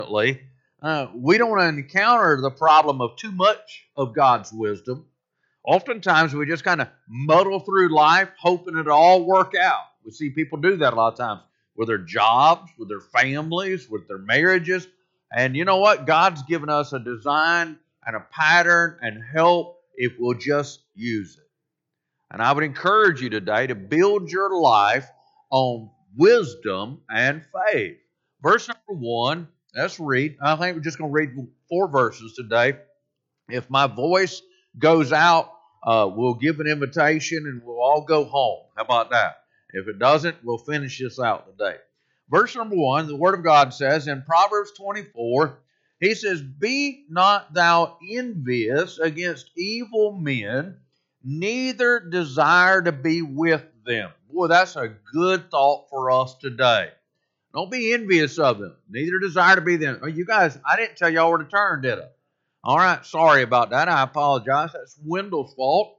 we don't encounter the problem of too much of God's wisdom. Oftentimes, we just kind of muddle through life, hoping it'll all work out. We see people do that a lot of times with their jobs, with their families, with their marriages. And you know what? God's given us a design and a pattern and help if we'll just use it. And I would encourage you today to build your life on wisdom and faith. Verse number 1, let's read. I think we're just going to read 4 verses today. If my voice goes out, we'll give an invitation and we'll all go home. How about that? If it doesn't, we'll finish this out today. Verse number 1, the Word of God says in Proverbs 24, he says, "Be not thou envious against evil men, neither desire to be with them." Boy, that's a good thought for us today. Don't be envious of them, neither desire to be them. Oh, you guys, I didn't tell y'all where to turn, did I? All right, sorry about that. I apologize. That's Wendell's fault.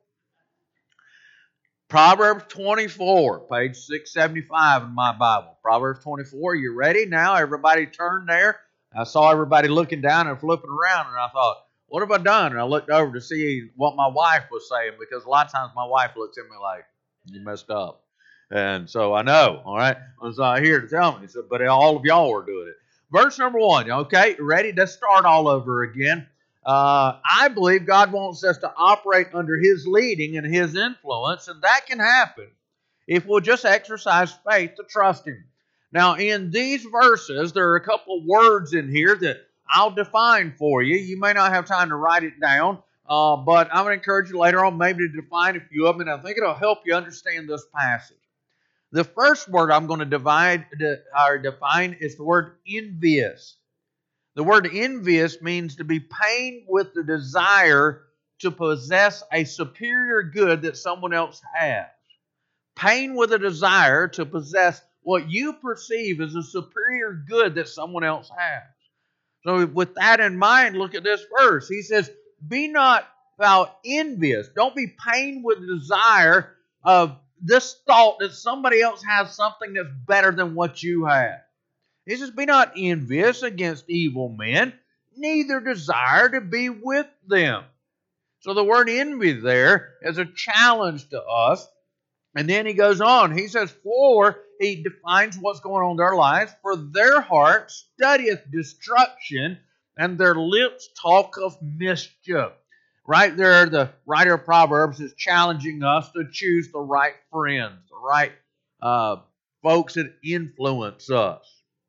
Proverbs 24, page 675 in my Bible. Proverbs 24, you ready? Now everybody turn there. I saw everybody looking down and flipping around, and I thought, what have I done? And I looked over to see what my wife was saying, because a lot of times my wife looks at me like, you messed up. And so I know, all right? I was here to tell me, so, but all of y'all are doing it. Verse number 1, okay, ready? Let's start all over again. I believe God wants us to operate under His leading and His influence, and that can happen if we'll just exercise faith to trust Him. Now, in these verses, there are a couple words in here that I'll define for you. You may not have time to write it down, but I'm going to encourage you later on maybe to define a few of them, and I think it'll help you understand this passage. The first word I'm going to define is the word envious. The word envious means to be pained with the desire to possess a superior good that someone else has. Pain with a desire to possess what you perceive as a superior good that someone else has. So with that in mind, look at this verse. He says, "Be not thou envious." Don't be pained with the desire of this thought that somebody else has something that's better than what you have. He says, "Be not envious against evil men, neither desire to be with them." So the word envy there is a challenge to us. And then he goes on. He says, "For," he defines what's going on in their lives, "for their heart studieth destruction, and their lips talk of mischief." Right there, the writer of Proverbs is challenging us to choose the right friends, the right folks that influence us.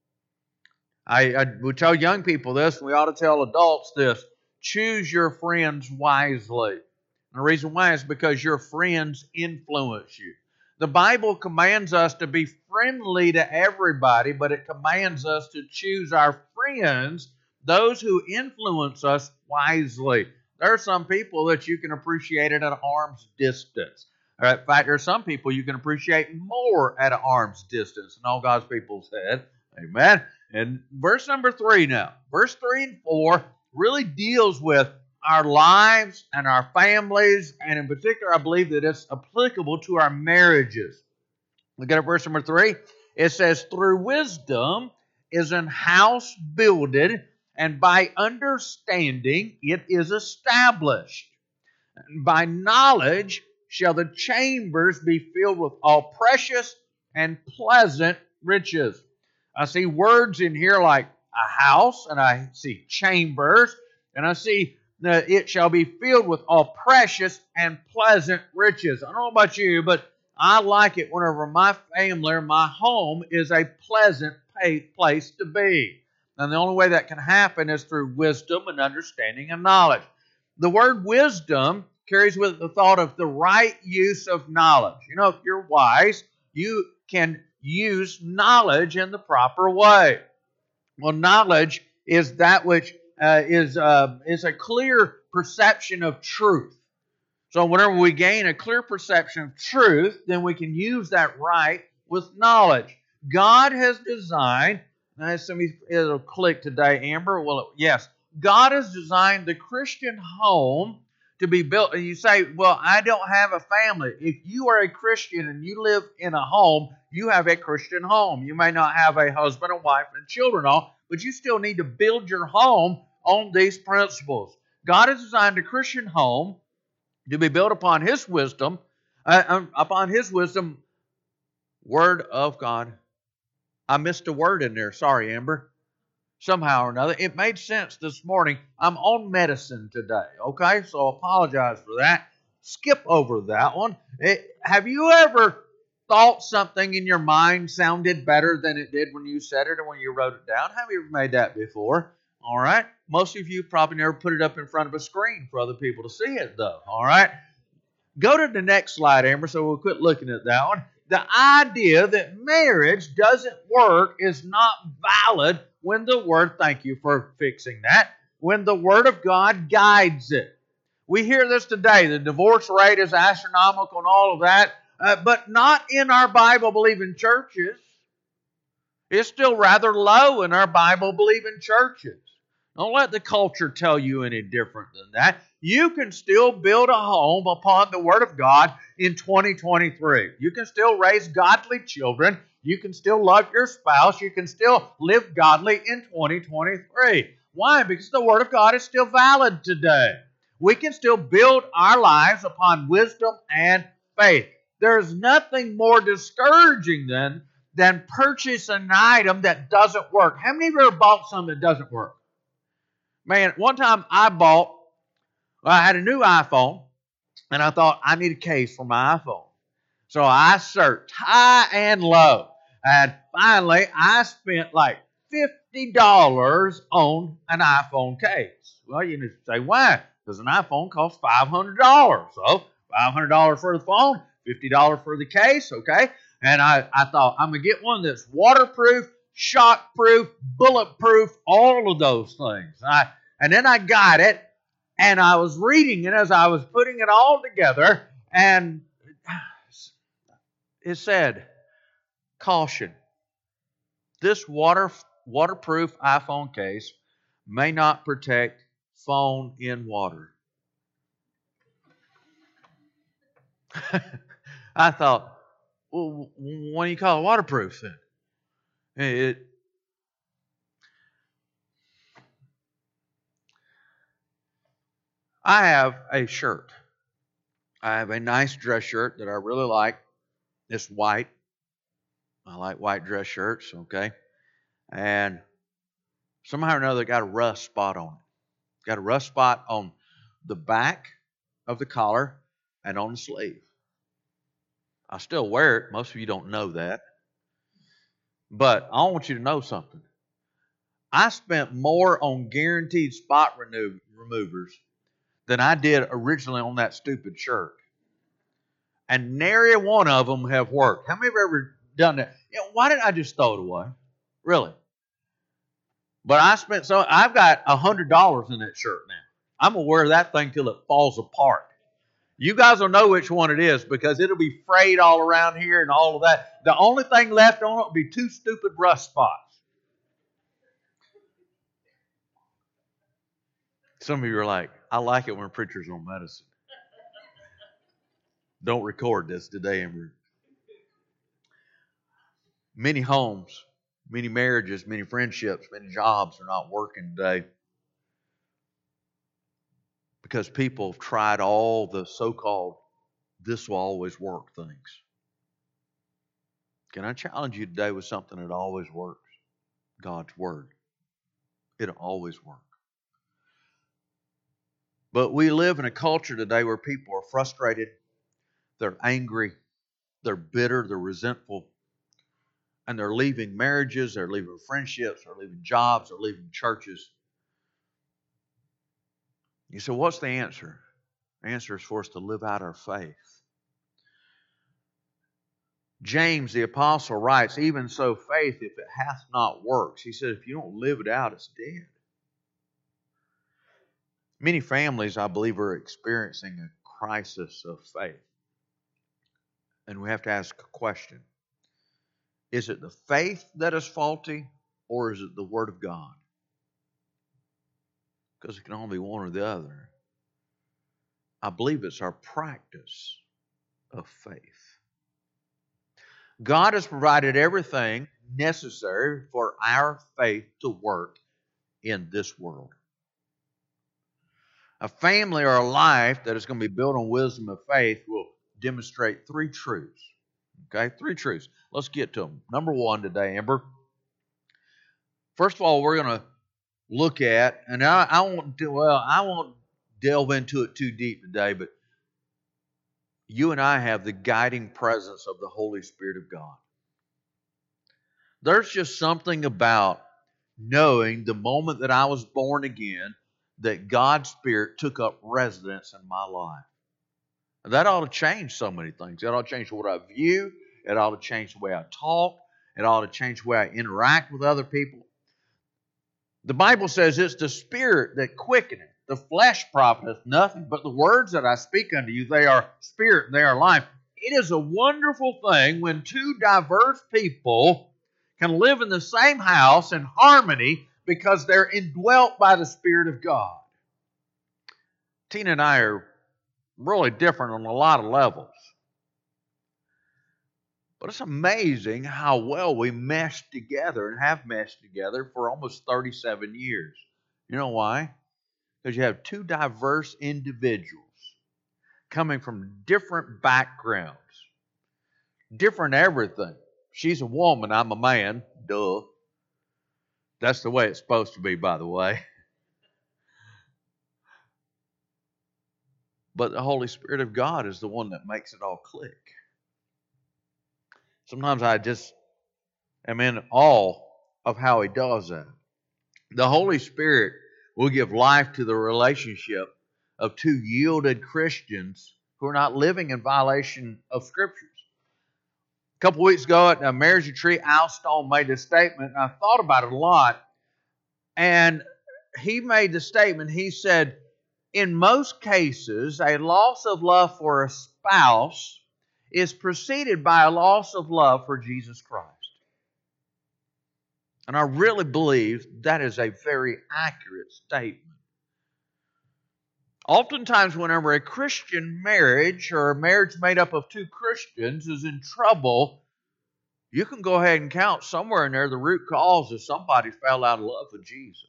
I would tell young people this, and we ought to tell adults this: choose your friends wisely. And the reason why is because your friends influence you. The Bible commands us to be friendly to everybody, but it commands us to choose our friends, those who influence us, wisely. There are some people that you can appreciate at an arm's distance. In fact, there are some people you can appreciate more at an arm's distance. And all God's people said, amen. And verse number 3 now. Verse 3 and 4 really deals with our lives and our families, and in particular, I believe that it's applicable to our marriages. Look at verse number 3. It says, "Through wisdom is an house builded, and by understanding it is established. And by knowledge shall the chambers be filled with all precious and pleasant riches." I see words in here like a house, and I see chambers, and I see that it shall be filled with all precious and pleasant riches. I don't know about you, but I like it whenever my family or my home is a pleasant place to be. And the only way that can happen is through wisdom and understanding and knowledge. The word wisdom carries with it the thought of the right use of knowledge. You know, if you're wise, you can use knowledge in the proper way. Well, knowledge is that which is a clear perception of truth. So whenever we gain a clear perception of truth, then we can use that right with knowledge. God has designed, it'll click today, Amber. Well, yes, God has designed the Christian home to be built. And you say, well, I don't have a family. If you are a Christian and you live in a home, you have a Christian home. You may not have a husband and wife and children on, but you still need to build your home on these principles. God has designed a Christian home to be built upon His wisdom, Word of God. I missed a word in there. Sorry, Amber. Somehow or another. It made sense this morning. I'm on medicine today, okay? So apologize for that. Skip over that one. Have you ever thought something in your mind sounded better than it did when you said it or when you wrote it down? Have you ever made that before? All right. Most of you probably never put it up in front of a screen for other people to see it, though. All right. Go to the next slide, Amber, so we'll quit looking at that one. The idea that marriage doesn't work is not valid when the Word, thank you for fixing that, when the Word of God guides it. We hear this today. The divorce rate is astronomical and all of that, but not in our Bible-believing churches. It's still rather low in our Bible-believing churches. Don't let the culture tell you any different than that. You can still build a home upon the Word of God in 2023. You can still raise godly children. You can still love your spouse. You can still live godly in 2023. Why? Because the Word of God is still valid today. We can still build our lives upon wisdom and faith. There's nothing more discouraging than purchase an item that doesn't work. How many of you ever bought something that doesn't work? Man, one time I had a new iPhone, and I thought I need a case for my iPhone. So I searched high and low. And finally, I spent like $50 on an iPhone case. Well, you need to say, why? Because an iPhone costs $500. So $500 for the phone, $50 for the case, okay? And I thought, I'm going to get one that's waterproof, shockproof, bulletproof, all of those things. And then I got it, and I was reading it as I was putting it all together, and it said, caution, this waterproof iPhone case may not protect phone in water. I thought, well, what do you call it waterproof then? I have a shirt. I have a nice dress shirt that I really like. It's white. I like white dress shirts, okay? And somehow or another, it got a rust spot on it. Got a rust spot on the back of the collar and on the sleeve. I still wear it. Most of you don't know that. But I want you to know something. I spent more on guaranteed spot removers than I did originally on that stupid shirt. And nary one of them have worked. How many have ever done that? Why didn't I just throw it away? Really? But I've got $100 in that shirt now. I'm going to wear that thing till it falls apart. You guys will know which one it is because it'll be frayed all around here and all of that. The only thing left on it will be 2 stupid rust spots. Some of you are like, I like it when preachers on medicine. Don't record this today, Amber. Many homes, many marriages, many friendships, many jobs are not working today because people have tried all the so-called this will always work things. Can I challenge you today with something that always works? God's Word. It'll always work. But we live in a culture today where people are frustrated, they're angry, they're bitter, they're resentful, and they're leaving marriages, they're leaving friendships, they're leaving jobs, they're leaving churches. You say, what's the answer? The answer is for us to live out our faith. James the apostle writes, even so faith, if it hath not works. He said, if you don't live it out, it's dead. Many families, I believe, are experiencing a crisis of faith. And we have to ask a question. Is it the faith that is faulty, or is it the Word of God? Because it can only be one or the other. I believe it's our practice of faith. God has provided everything necessary for our faith to work in this world. A family or a life that is going to be built on wisdom of faith will demonstrate three truths. Okay, three truths. Let's get to them. Number one today, Amber. First of all, we're going to look at, and I won't delve into it too deep today, but you and I have the guiding presence of the Holy Spirit of God. There's just something about knowing the moment that I was born again that God's Spirit took up residence in my life. And that ought to change so many things. It ought to change what I view. It ought to change the way I talk. It ought to change the way I interact with other people. The Bible says it's the Spirit that quickeneth. The flesh profiteth nothing, but the words that I speak unto you, they are spirit and they are life. It is a wonderful thing when two diverse people can live in the same house in harmony because they're indwelt by the Spirit of God. Tina and I are really different on a lot of levels. But it's amazing how well we mesh together and have meshed together for almost 37 years. You know why? Because you have two diverse individuals coming from different backgrounds, different everything. She's a woman, I'm a man. Duh. That's the way it's supposed to be, by the way. But the Holy Spirit of God is the one that makes it all click. Sometimes I just am in awe of how He does that. The Holy Spirit will give life to the relationship of two yielded Christians who are not living in violation of Scriptures. A couple weeks ago at a marriage retreat, Al Stone made a statement, and I thought about it a lot. And he made the statement, he said, in most cases, a loss of love for a spouse is preceded by a loss of love for Jesus Christ. And I really believe that is a very accurate statement. Oftentimes, whenever a Christian marriage or a marriage made up of two Christians is in trouble, you can go ahead and count somewhere in there the root cause is somebody fell out of love with Jesus.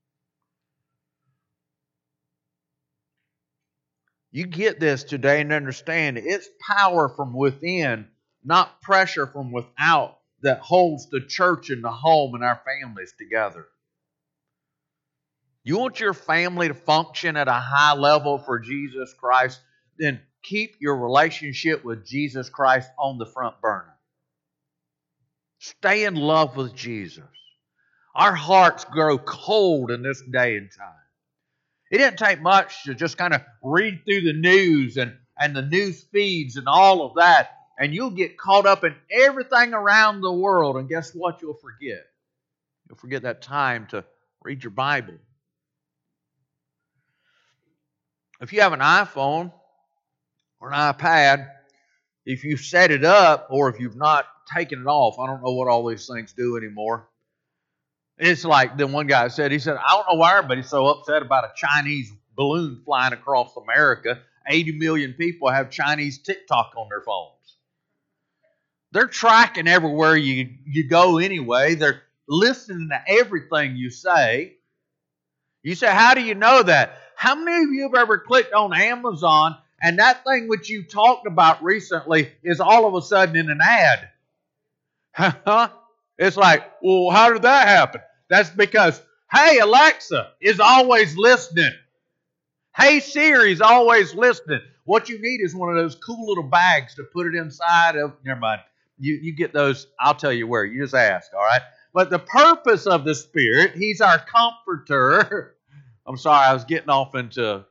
You get this today and understand it's power from within, not pressure from without, that holds the church and the home and our families together. You want your family to function at a high level for Jesus Christ, then keep your relationship with Jesus Christ on the front burner. Stay in love with Jesus. Our hearts grow cold in this day and time. It didn't take much to just kind of read through the news and the news feeds and all of that, and you'll get caught up in everything around the world, and guess what you'll forget? You'll forget that time to read your Bible. If you have an iPhone or an iPad, if you set it up or if you've not taken it off, I don't know what all these things do anymore. It's like the one guy said, he said, I don't know why everybody's so upset about a Chinese balloon flying across America. 80 million people have Chinese TikTok on their phones. They're tracking everywhere you go anyway. They're listening to everything you say. You say, how do you know that? How many of you have ever clicked on Amazon and that thing which you talked about recently is all of a sudden in an ad? It's like, well, how did that happen? That's because, hey, Alexa is always listening. Hey, Siri is always listening. What you need is one of those cool little bags to put it inside of. Never mind. You get those. I'll tell you where. You just ask, all right? But the purpose of the Spirit, He's our comforter. I'm sorry, I was getting off into,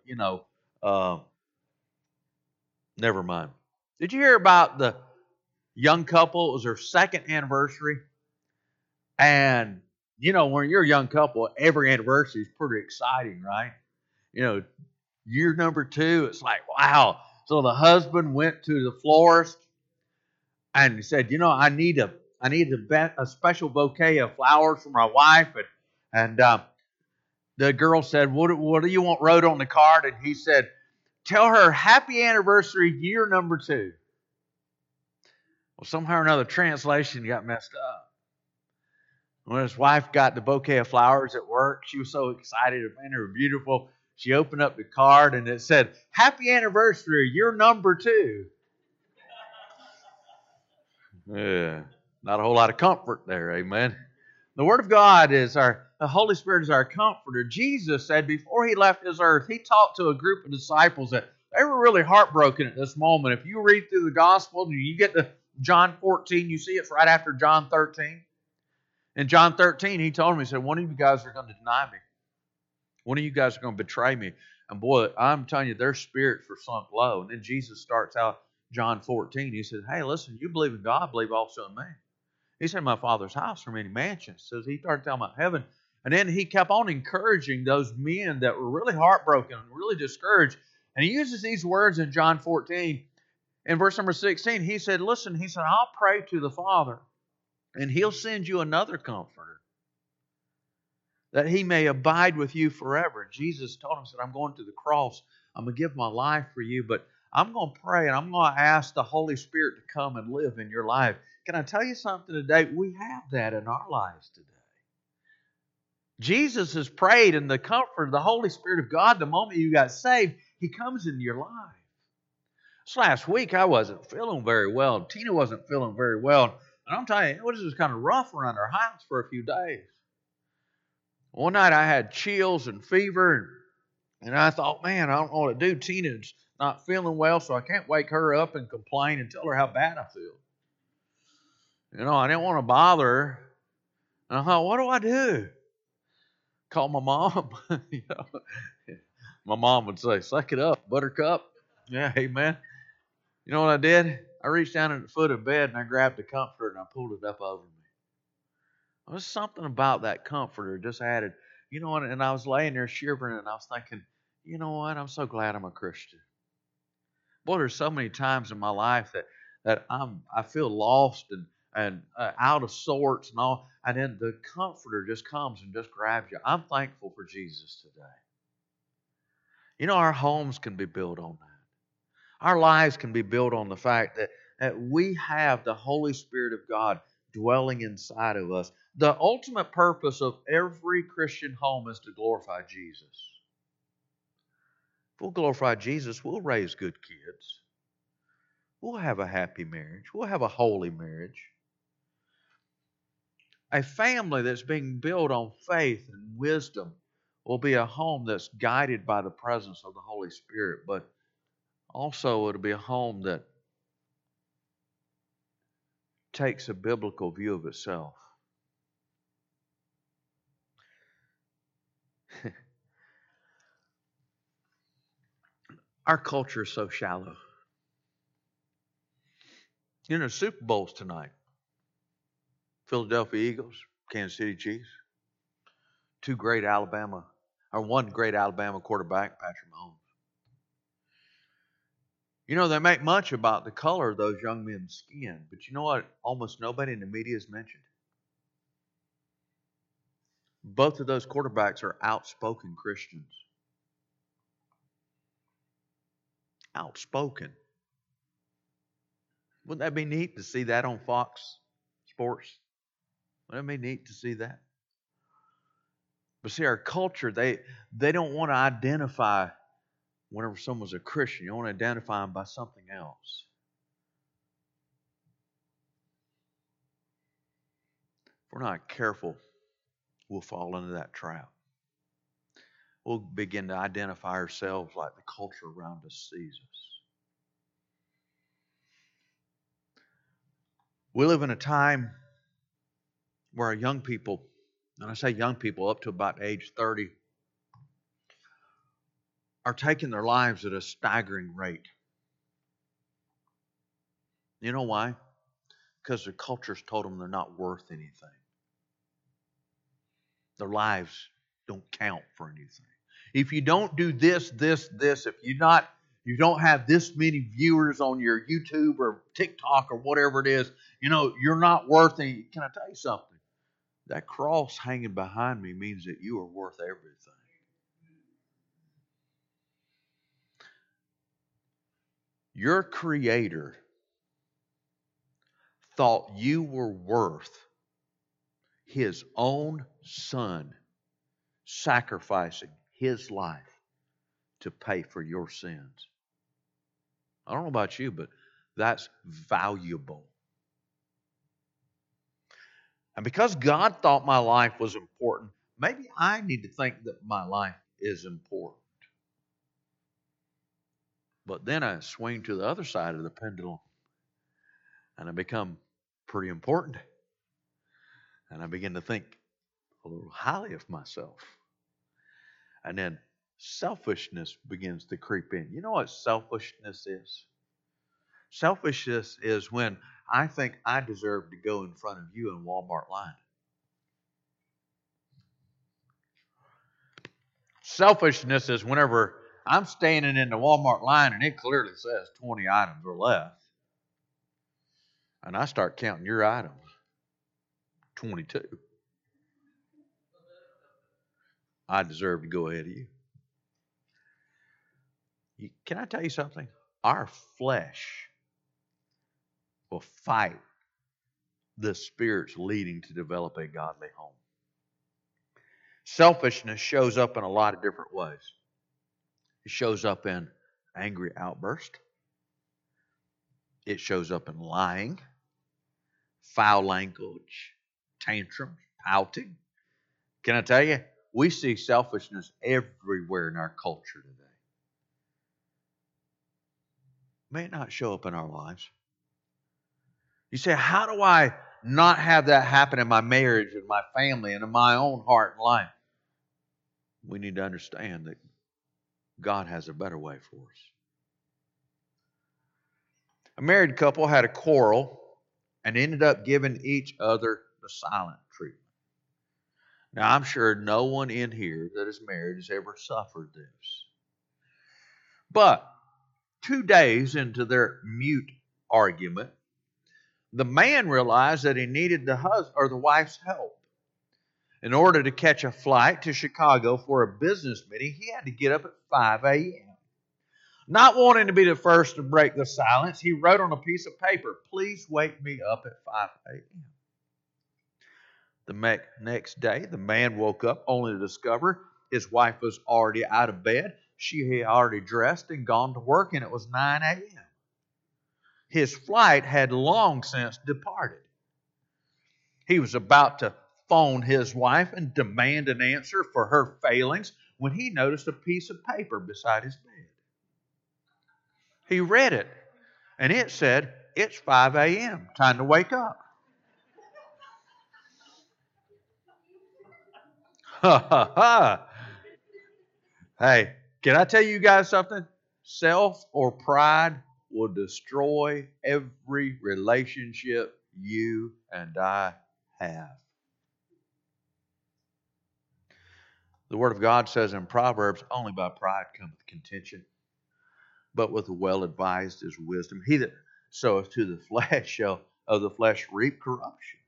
never mind. Did you hear about the young couple? It was their second anniversary. And, when you're a young couple, every anniversary is pretty exciting, right? Year number 2, it's like, wow. So the husband went to the florist and he said, I need a special bouquet of flowers for my wife. And the girl said, what do you want wrote on the card? And he said, Tell her happy anniversary year number 2. Well, somehow or another, translation got messed up. When his wife got the bouquet of flowers at work, she was so excited. They were beautiful. She opened up the card and it said, happy anniversary, you're number 2. Yeah, not a whole lot of comfort there, amen. The Word of God is the Holy Spirit is our comforter. Jesus said before he left this earth, he talked to a group of disciples that they were really heartbroken at this moment. If you read through the Gospel and you get to John 14, you see it's right after John 13. In John 13, he told them, he said, one of you guys are going to deny me. One of you guys are going to betray me. And boy, I'm telling you, their spirits were sunk low. And then Jesus starts out John 14. He says, hey, listen, you believe in God, believe also in me. He said, my Father's house are many mansions. So he started telling about heaven. And then he kept on encouraging those men that were really heartbroken and really discouraged. And he uses these words in John 14. In verse number 16, he said, listen, he said, I'll pray to the Father, and he'll send you another comforter, that he may abide with you forever. Jesus told him, said, I'm going to the cross. I'm going to give my life for you, but I'm going to pray and I'm going to ask the Holy Spirit to come and live in your life. Can I tell you something today? We have that in our lives today. Jesus has prayed, and the comfort of the Holy Spirit of God, the moment you got saved, he comes into your life. This last week, I wasn't feeling very well. Tina wasn't feeling very well. And I'm telling you, it was just kind of rough around our house for a few days. One night I had chills and fever, and I thought, man, I don't know what to do. Tina's not feeling well, so I can't wake her up and complain and tell her how bad I feel. You know, I didn't want to bother her. And I thought, what do I do? Call my mom. You know, my mom would say, suck it up, buttercup. Yeah, amen. You know what I did? I reached down at the foot of the bed and I grabbed the comforter and I pulled it up over me. There was something about that comforter just added, you know what, and I was laying there shivering and I was thinking, you know what, I'm so glad I'm a Christian. Boy, there's so many times in my life that I feel lost and out of sorts and all, and then the comforter just comes and just grabs you. I'm thankful for Jesus today. You know, our homes can be built on that. Our lives can be built on the fact that we have the Holy Spirit of God dwelling inside of us. The ultimate purpose of every Christian home is to glorify Jesus. If we'll glorify Jesus, we'll raise good kids. We'll have a happy marriage. We'll have a holy marriage. A family that's being built on faith and wisdom will be a home that's guided by the presence of the Holy Spirit, but also it'll be a home that takes a biblical view of itself. Our culture is so shallow. You know, Super Bowl's tonight. Philadelphia Eagles, Kansas City Chiefs. One great Alabama quarterback, Patrick Mahomes. You know, they make much about the color of those young men's skin, but you know what? Almost nobody in the media has mentioned. Both of those quarterbacks are outspoken Christians. Outspoken. Wouldn't that be neat to see that on Fox Sports? Wouldn't that be neat to see that? But see, our culture, they don't want to identify whenever someone's a Christian. You want to identify them by something else. If we're not careful, we'll fall into that trap. We'll begin to identify ourselves like the culture around us sees us. We live in a time where our young people, and I say young people up to about age 30, are taking their lives at a staggering rate. You know why? Because their culture's told them they're not worth anything. Their lives don't count for anything. If you don't do this, if you don't have this many viewers on your YouTube or TikTok or whatever it is, you know, you're not worth anything. Can I tell you something? That cross hanging behind me means that you are worth everything. Your Creator thought you were worth His own Son sacrificing His life to pay for your sins. I don't know about you, but that's valuable. And because God thought my life was important, maybe I need to think that my life is important. But then I swing to the other side of the pendulum and I become pretty important. And I begin to think a little highly of myself. And then selfishness begins to creep in. You know what selfishness is? Selfishness is when I think I deserve to go in front of you in Walmart line. Selfishness is whenever I'm standing in the Walmart line and it clearly says 20 items or less. And I start counting your items. 22. I deserve to go ahead of you. Can I tell you something? Our flesh will fight the Spirit's leading to develop a godly home. Selfishness shows up in a lot of different ways. It shows up in angry outburst. It shows up in lying, foul language, tantrums, pouting. Can I tell you? We see selfishness everywhere in our culture today. May it not show up in our lives. You say, how do I not have that happen in my marriage and my family and in my own heart and life? We need to understand that God has a better way for us. A married couple had a quarrel and ended up giving each other the silent treatment. Now, I'm sure no one in here that is married has ever suffered this. But 2 days into their mute argument, the man realized that he needed the husband or the wife's help. In order to catch a flight to Chicago for a business meeting, he had to get up at 5 a.m. Not wanting to be the first to break the silence, he wrote on a piece of paper, "Please wake me up at 5 a.m." The next day, the man woke up only to discover his wife was already out of bed. She had already dressed and gone to work, and it was 9 a.m. His flight had long since departed. He was about to phone his wife and demand an answer for her failings when he noticed a piece of paper beside his bed. He read it, and it said, "It's 5 a.m. Time to wake up." Ha ha ha. Hey, can I tell you guys something? Self or pride will destroy every relationship you and I have. The Word of God says in Proverbs, "Only by pride cometh contention, but with the well advised is wisdom. He that soweth to the flesh shall of the flesh reap corruption."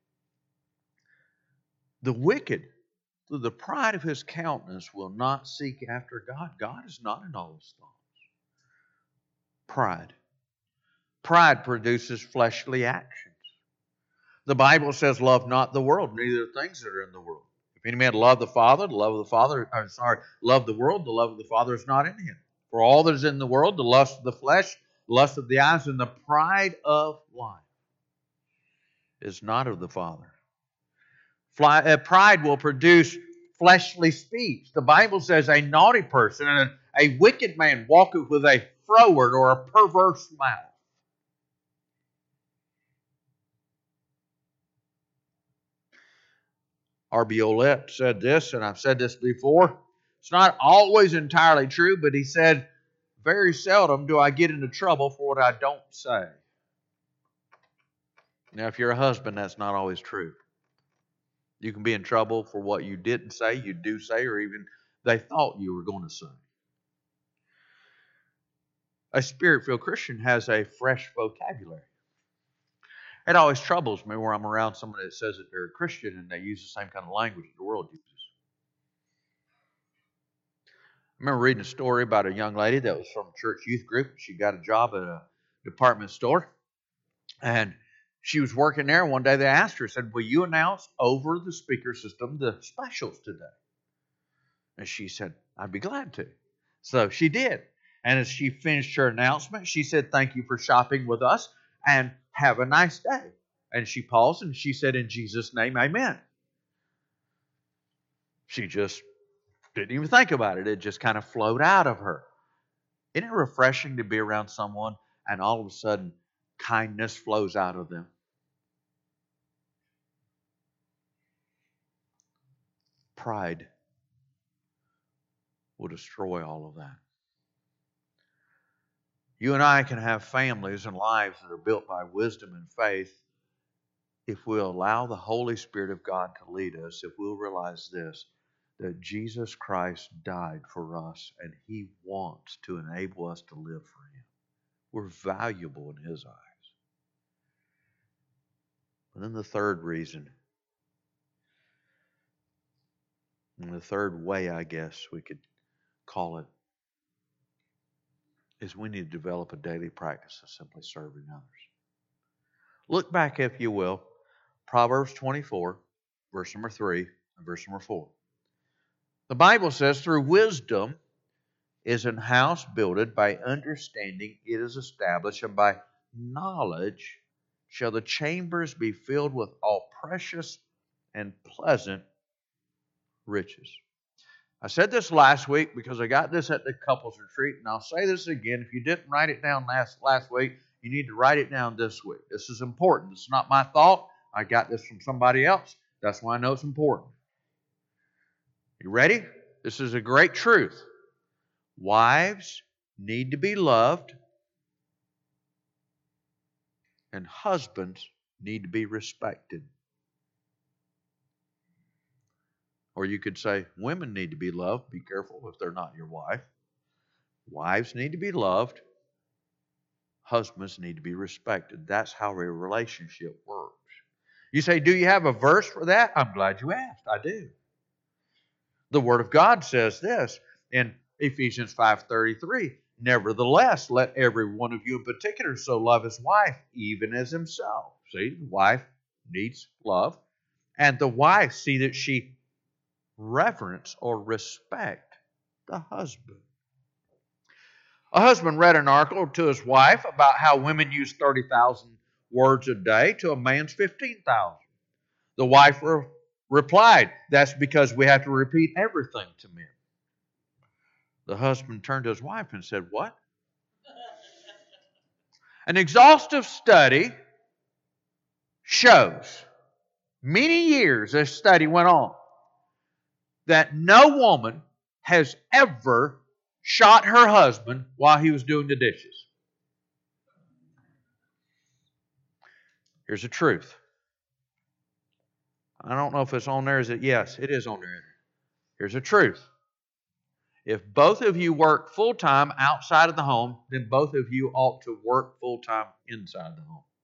The wicked, through the pride of his countenance, will not seek after God. God is not in all his thoughts. Pride. Pride produces fleshly actions. The Bible says, "Love not the world, neither the things that are in the world. If any man love the Father, love the world, the love of the Father is not in him. For all that is in the world, the lust of the flesh, the lust of the eyes, and the pride of life is not of the Father." Pride will produce fleshly speech. The Bible says a naughty person and a wicked man walketh with a froward or a perverse mouth. R.B. Olette said this, and I've said this before. It's not always entirely true, but he said, "Very seldom do I get into trouble for what I don't say." Now, if you're a husband, that's not always true. You can be in trouble for what you didn't say, you do say, or even they thought you were going to say. A Spirit-filled Christian has a fresh vocabulary. It always troubles me where I'm around somebody that says that they're a Christian and they use the same kind of language that the world uses. I remember reading a story about a young lady that was from a church youth group. She got a job at department store. And she was working there. One day they asked her, said, will you announce over the speaker system the specials today? And she said, I'd be glad to. So she did. And as she finished her announcement, she said, thank you for shopping with us and have a nice day. And she paused and she said, in Jesus' name, amen. She just didn't even think about it. It just kind of flowed out of her. Isn't it refreshing to be around someone and all of a sudden kindness flows out of them? Pride will destroy all of that. You and I can have families and lives that are built by wisdom and faith if we'll allow the Holy Spirit of God to lead us, if we'll realize this, that Jesus Christ died for us and He wants to enable us to live for Him. We're valuable in His eyes. And then the third reason, and the third way, I guess we could call it, is we need to develop a daily practice of simply serving others. Look back, if you will, Proverbs 24, verse number 3 and verse number 4. The Bible says, through wisdom is an house builded, by understanding it is established, and by knowledge shall the chambers be filled with all precious and pleasant riches. I said this last week because I got this at the couples retreat, and I'll say this again. If you didn't write it down last week, you need to write it down this week. This is important. This is not my thought. I got this from somebody else. That's why I know it's important. You ready? This is a great truth. Wives need to be loved, and husbands need to be respected. Or you could say women need to be loved. Be careful if they're not your wife. Wives need to be loved. Husbands need to be respected. That's how a relationship works. You say, do you have a verse for that? I'm glad you asked. I do. The Word of God says this in Ephesians 5:33. Nevertheless, let every one of you in particular so love his wife, even as himself. See, the wife needs love. And the wife, see that she reverence or respect the husband. A husband read an article to his wife about how women use 30,000 words a day to a man's 15,000. The wife replied, that's because we have to repeat everything to men. The husband turned to his wife and said, what? An exhaustive study shows, many years this study went on, that no woman has ever shot her husband while he was doing the dishes. Here's the truth. I don't know if it's on there. Is it? Yes, it is on there. Here's the truth. If both of you work full-time outside of the home, then both of you ought to work full-time inside the home.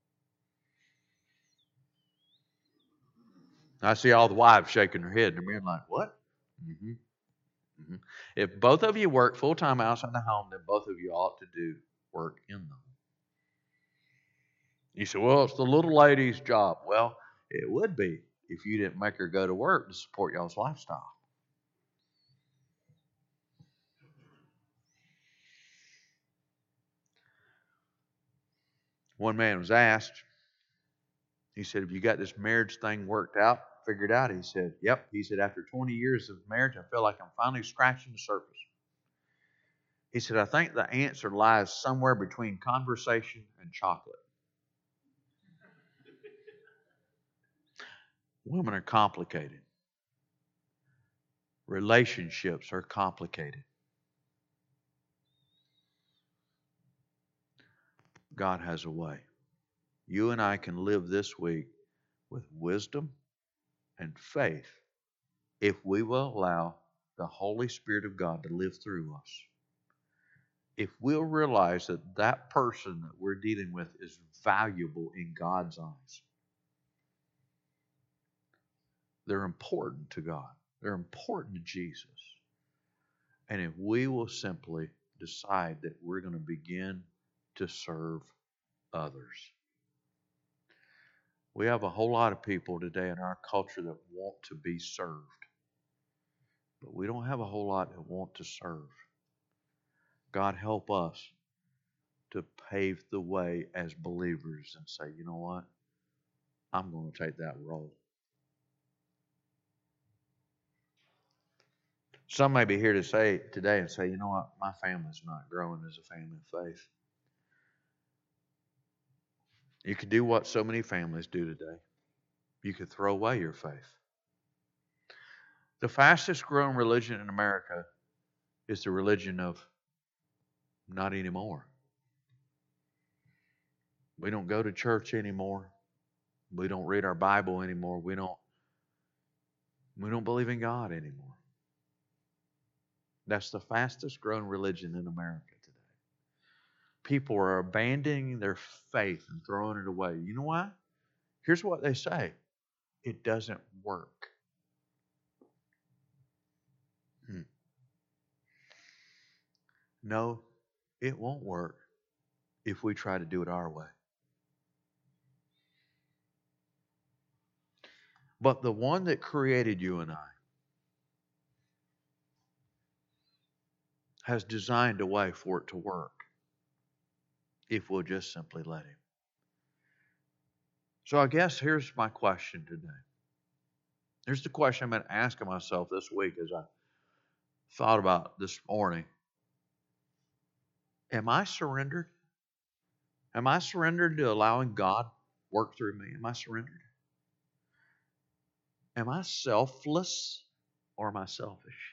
I see all the wives shaking their head, and the men like, what? Mm-hmm. Mm-hmm. If both of you work full-time outside the home, then both of you ought to do work in the home. You say, well, it's the little lady's job. Well, it would be if you didn't make her go to work to support y'all's lifestyle. One man was asked, he said, have you got this marriage thing worked out, figured out? He said, yep. He said, after 20 years of marriage, I feel like I'm finally scratching the surface. He said, I think the answer lies somewhere between conversation and chocolate. Women are complicated. Relationships are complicated. God has a way. You and I can live this week with wisdom and faith if we will allow the Holy Spirit of God to live through us. If we'll realize that that person that we're dealing with is valuable in God's eyes. They're important to God. They're important to Jesus. And if we will simply decide that we're going to begin to serve others. We have a whole lot of people today in our culture that want to be served, but we don't have a whole lot that want to serve. God help us to pave the way as believers and say, you know what? I'm going to take that role. Some may be here to say today and say, you know what? My family's not growing as a family of faith. You could do what so many families do today. You could throw away your faith. The fastest growing religion in America is the religion of not anymore. We don't go to church anymore. We don't read our Bible anymore. We don't believe in God anymore. That's the fastest growing religion in America today. People are abandoning their faith and throwing it away. You know why? Here's what they say. It doesn't work. No, it won't work if we try to do it our way. But the one that created you and I has designed a way for it to work if we'll just simply let Him. So I guess here's my question today. Here's the question I've been asking myself this week as I thought about this morning. Am I surrendered? Am I surrendered to allowing God work through me? Am I surrendered? Am I selfless or am I selfish?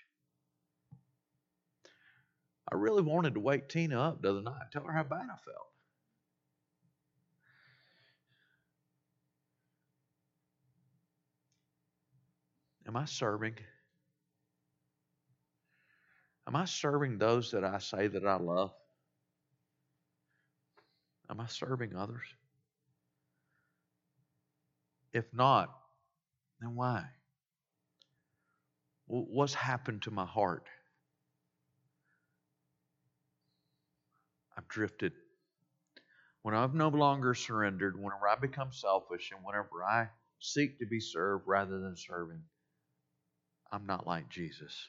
I really wanted to wake Tina up the other night, tell her how bad I felt. Am I serving? Am I serving those that I say that I love? Am I serving others? If not, then why? What's happened to my heart? I've drifted. When I've no longer surrendered, whenever I become selfish, and whenever I seek to be served rather than serving, I'm not like Jesus.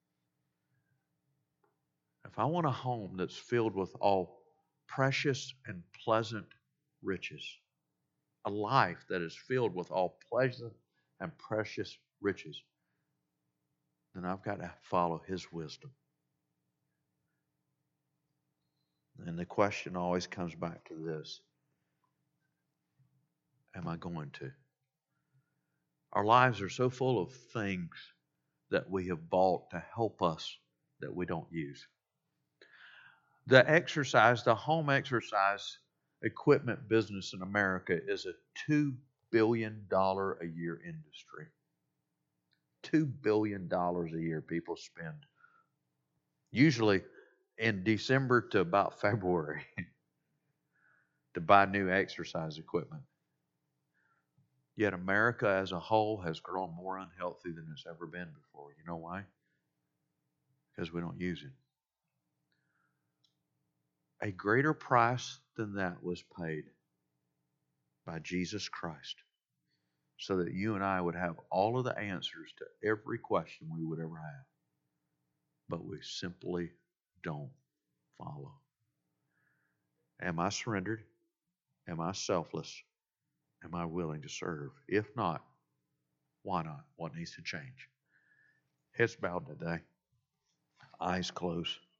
If I want a home that's filled with all precious and pleasant riches, a life that is filled with all pleasant and precious riches, then I've got to follow His wisdom. And the question always comes back to this. Am I going to? Our lives are so full of things that we have bought to help us that we don't use. The home exercise equipment business in America is a $2 billion a year industry. $2 billion a year people spend. Usually in December to about February to buy new exercise equipment. Yet America as a whole has grown more unhealthy than it's ever been before. You know why? Because we don't use it. A greater price than that was paid by Jesus Christ so that you and I would have all of the answers to every question we would ever have. But we simply don't follow. Am I surrendered? Am I selfless? Am I willing to serve? If not, why not? What needs to change? Heads bowed today. Eyes closed.